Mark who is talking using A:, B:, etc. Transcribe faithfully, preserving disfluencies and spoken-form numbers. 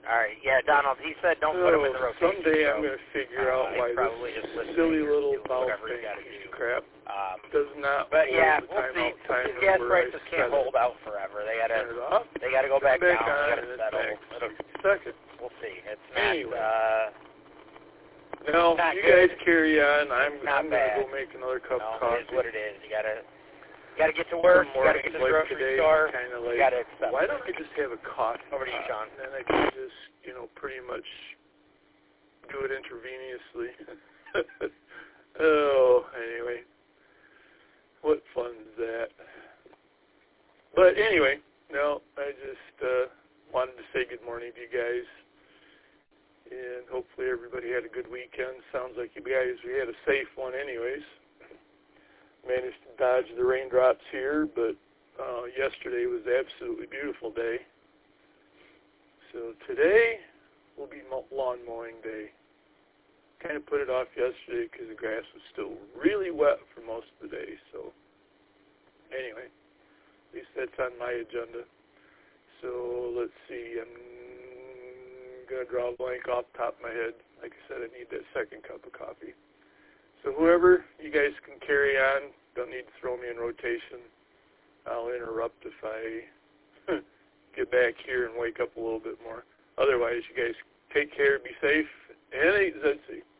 A: All right. Yeah, Donald, he said don't put him in the rotation.
B: Someday
A: so,
B: I'm going to figure
A: uh,
B: out why
A: probably
B: this
A: just
B: silly little valve
A: whatever
B: thing
A: you gotta
B: piece
A: do.
B: of crap
A: Um,
B: does not
A: but
B: hold
A: yeah,
B: the
A: we'll see.
B: timeout timer
A: These gas
B: where I
A: prices can't
B: set
A: hold
B: it.
A: out forever. They gotta,
B: Turn it off,
A: they gotta go back,
B: back
A: down.
B: on,
A: They gotta
B: and it's
A: settle.
B: back
A: It'll,
B: sixty seconds.
A: we'll see. It's not.
B: Anyway.
A: Uh,
B: No,
A: not
B: you
A: good.
B: guys carry on. I'm,
A: not
B: I'm going to
A: bad.
B: go make another cup
A: no,
B: of coffee.
A: It is what it is. You gotta, you gotta get to work.
B: Some
A: You gotta get to the
B: like
A: grocery
B: today,
A: store.
B: kind of
A: You
B: like,
A: gotta accept
B: why
A: it.
B: don't I just have a coffee?
A: Over to you,
B: pot?
A: Sean.
B: And then I can just, you know, pretty much do it intravenously. Oh, anyway. What fun is that? But anyway, no, I just uh, wanted to say good morning to you guys. And hopefully everybody had a good weekend. Sounds like you guys, we had a safe one anyways. Managed to dodge the raindrops here, but uh, yesterday was an absolutely beautiful day. So today will be lawn mowing day. Kind of put it off yesterday because the grass was still really wet for most of the day. So anyway, at least that's on my agenda. So let's see. I'm going to draw a blank off the top of my head. Like I said, I need that second cup of coffee. So whoever, you guys can carry on. Don't need to throw me in rotation. I'll interrupt if I get back here and wake up a little bit more. Otherwise, you guys take care, be safe, and eat Zetsy.